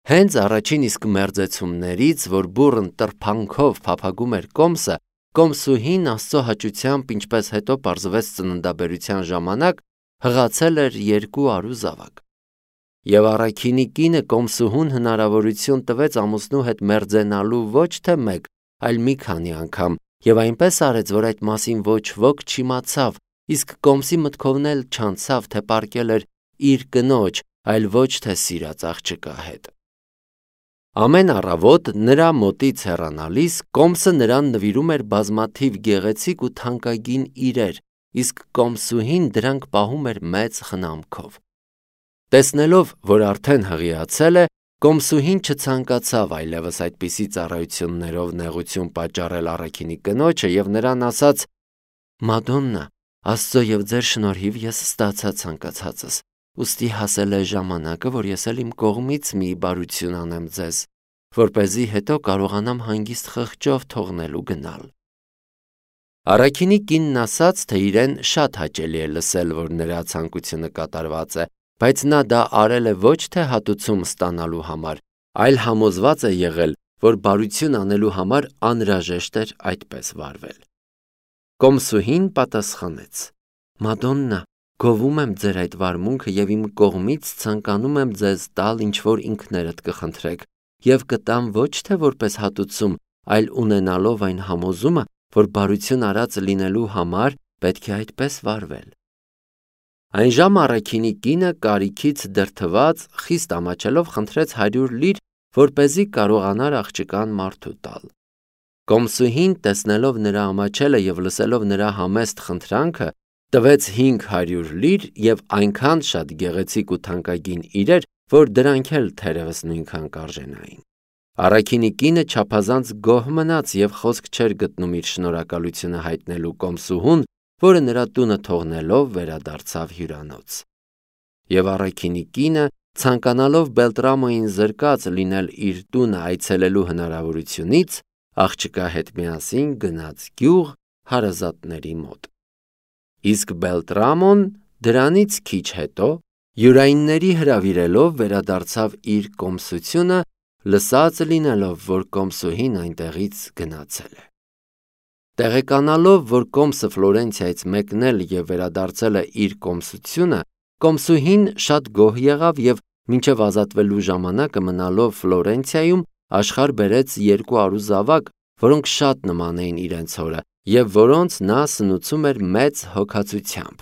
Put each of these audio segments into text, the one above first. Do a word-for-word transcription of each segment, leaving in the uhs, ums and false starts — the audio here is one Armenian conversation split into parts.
Հենց առաջին իսկ մերձեցումներից, որ բուռն տրփանքով փափագում էր կոմսը, կոմսուհին Աստծո հաճությամբ, ինչպես հետո պարզվեց ծննդաբերության ժամանակ, հղացել էր երկու արու զավակ։ Եվ առաքինի կինը կոմսուհուն հնարավորություն տվեց ամուսնու հետ մերձենալու ոչ թե մեկ, այլ մի քանի անգամ, եւ այնպես արեց, որ այդ մասին ոչ ոք չիմացավ, իսկ կոմսի մտքովն էլ չանցավ, թե պառկել էր իր կնոջ, այլ ոչ թե սիրած աղջկա հետ։ Ամեն առավոտ նրա մոտից հեռանալիս կոմսը նրան նվիրում էր բազմաթիվ գեղեցիկ ու թանկագին իրեր, իսկ կոմսուհին դրանք պահում էր մեծ խնամքով։ Տեսնելով, որ արդեն հղիացել է, կոմսուհին չցանկացավ այլևս այդպիսի ծառայություններով նեղություն պատճառել առաքինի կնոջը եւ նրան ասաց. «Մադոննա, Աստծո եւ ձեր շնորհիվ ես ստացա ցանկացածս, ուստի հասել է ժամանակը, որ ես էլ իմ կողմից մի բարություն անեմ ձեզ, որպեսզի հետո կարողանամ հանգիստ խղճով թողնել ու գնալ»։ Առաքինի կինն ասաց, թե իրեն շատ հաճելի է լսել, որ նրա ցանկությունը կատարված է, բայց նա դա արել է ոչ թե հատուցում ստանալու համար, այլ համոզված է եղել, որ բարություն անելու համար անհրաժեշտ էր այդպես վարվել։ Կոմսուհին պատասխանեց. «Մադոննա, գովում եմ ձեր այդ վարմունքը եւ իմ կողմից ցանկանում եմ ձեզ տալ, ինչ որ ինքներդ կխնդրեք, եւ կտամ ոչ թե որպես հատուցում, այլ ունենալով այն համոզումը, որ բարություն արած լինելու համար պետք է այդպես վարվել»։ Այն ժամ առաքինի կինը կարիքից դրդված, խիստ ամաչելով խնդրեց հարյուր լիր, որպեսզի կարողանար աղջկան մարդու տալ։ Կոմսուհին, տեսնելով նրա ամաչելը եւ լսելով նրա համեստ խնդրանքը, տվեց հինգ հարյուր լիր եւ այնքան շատ գեղեցիկ ու թանկագին իրեր, որ դրանք էլ թերևս նույնքան կարժենային։ Առաքինի կինը չափազանց գոհ մնաց եւ խոսք չէր գտնում իր շնորհակալությունը հայտնելու կոմսուհուն, որը նրա տունը թողնելով վերադարձավ հյուրանոց։ Եվ առաքինի կինը, ցանկանալով Բելտրամոյին զրկած լինել իր տունը այցելելու հնարավորությունից, աղջկա հետ միասին գնաց գյուղ հարազատների մոտ։ Իսկ Բելտրամոն դրանից քիչ հետո յուրայինների հրավիրելով վերադարձավ իր կոմսությունը, լսած լինելով, որ կոմսուհին այնտեղից գնացել է։ Տեղեկանալով, որ կոմսը Ֆլորենցիայից մեկնել եւ վերադարձել է իր կոմսությունը, կոմսուհին շատ գոհ եղավ եւ մինչեւ ազատվելու ժամանակը մնալով Ֆլորենցիայում աշխարհ բերեց երկու արու զավակ, որոնք շատ նման էին իրենց հորը եւ որոնց նա սնուցում էր մեծ հոգացությամբ։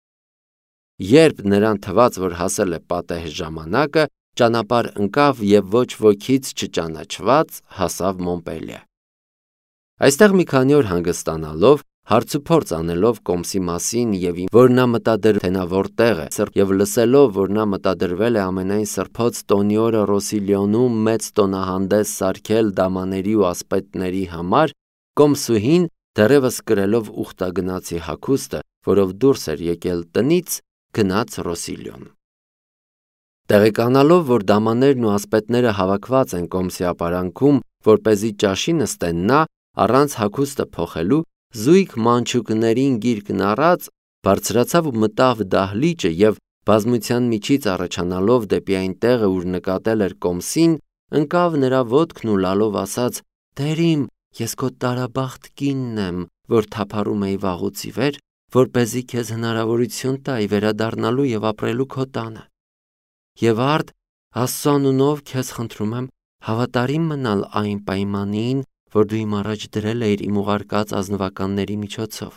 Երբ նրան թվաց, որ հասել է պատեհ ժամանակը, ճանապարհ ընկավ եւ ոչ wokից չճանաչված հասավ Մոնպելիե։ Այստեղ մի քանի օր հանգստանալով, հարցուփորձ անելով կոմսի մասին եւ որ նա մտադր թե նա որտեղ է, եւ լսելով, որ նա մտադրվել է ամենայն սրբոց տոնի օրը Ռոսիլիոնում մեծ տոնահանդես սարքել դամաների ու ասպետների համար, կոմսուհին, դեռևս կրելով ուխտագնացի հագուստը, որով դուրս էր եկել տնից, գնաց Ռոսիլիոն։ Տեղեկանալով, որ դամաներն ու ասպետները հավաքված են կոմսի ապարանքում, որպեսզի ճաշի նստեն, նա առանց հագուստը փոխելու, զույգ մանչուկներին գիրկն առած, բարձրացավ ու մտավ դահլիճը եւ բազմության միջից առաջանալով դեպի այն տեղը, ուր նկատել էր կոմսին, ընկավ նրա ոտքն ու լալով ասաց. «Տերիմ, ես քո տարաբախտ կինն եմ, որ թափառում էի վաղուց ի վեր, որպեսզի քեզ հնարավորություն տայի վերադառնալու եւ ապրելու քո տանը։ Եվ արդ, Աստծո անունով քեզ խնդրում եմ հավատարիմ մնալ այն պայմանին, որ դու իմ առաջ դրել էիր իմ ուղարկած ազնվականների միջոցով։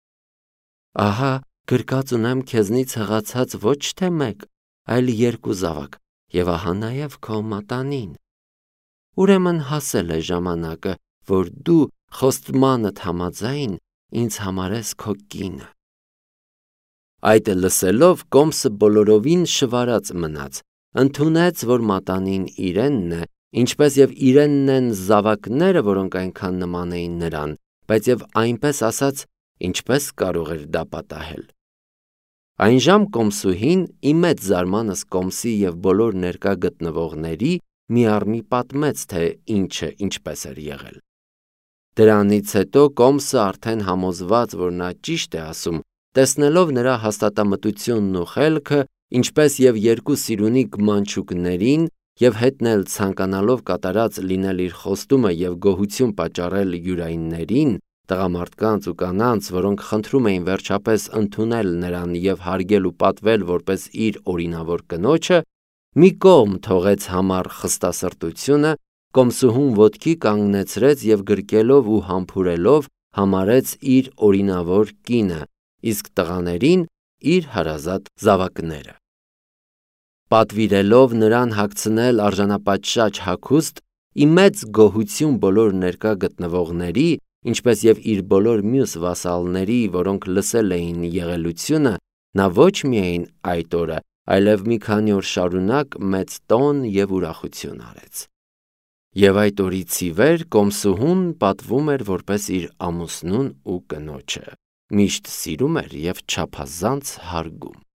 Ահա, գրկած ունեմ քեզնից հղացած ոչ թե մեկ, այլ երկու զավակ, եւ ահա նաեւ քո մատանին։ Ուրեմն հասել է ժամանակը, որ դու խոստմանդ համաձայն ինձ համարես քո կինը»։ Այդ լսելով կոմսը բոլորովին շվարած մնաց, ընդունեց, որ մատանին իրենն է, ինչպես եւ իրենն են զավակները, որոնք այնքան նման էին նրան, բայց եւ այնպես ասած, ինչպես կարող էր դա պատահել։ Այն ժամ կոմսուհին ի մեծ զարմանս կոմսի եւ բոլոր ներկա գտնվողների մի առ մի պատմեց, թե ինչը ինչպես էր եղել։ Դրանից հետո կոմսը արդեն համոզված, որ նա ճիշտ է ասում, տեսնելով նրա հաստատամտությունն ու խելքը, ինչպես եւ երկու սիրունիկ մանչուկներին, եւ հետնել ցանկանալով կատարած լինել իր խոստումը եւ գոհություն պատճառել յուրայիններին, տղամարդկանց ու կանանց, որոնք խնդրում էին վերջապես ընդունել նրան եւ հարգել ու պատվել որպես իր օրինավոր կնոջը, մի կողմ թողեց համառ խստասրտությունը, կոմսուհուն ոտքի կանգնեցրեց եւ գրկելով ու համբուրելով համարեց իր օրինավոր կինը, իսկ տղաներին իր հարազատ զավակները։ Պատվիրելով նրան հագցնել արժանապատշաճ հագուստ, ի մեծ գոհություն բոլոր ներկա գտնվողների, ինչպես եւ իր բոլոր մյուս վասալների, որոնք լսել էին եղելությունը, նա ոչ միայն այդ օրը, այլև մի քանի օր շարունակ մեծ տոն եւ ուրախություն արեց։ Եվ այդ օրից ի վեր կոմսուհուն պատվում էր որպես իր ամուսնուն ու կնոջը, միշտ սիրում էր եւ չափազանց հարգում։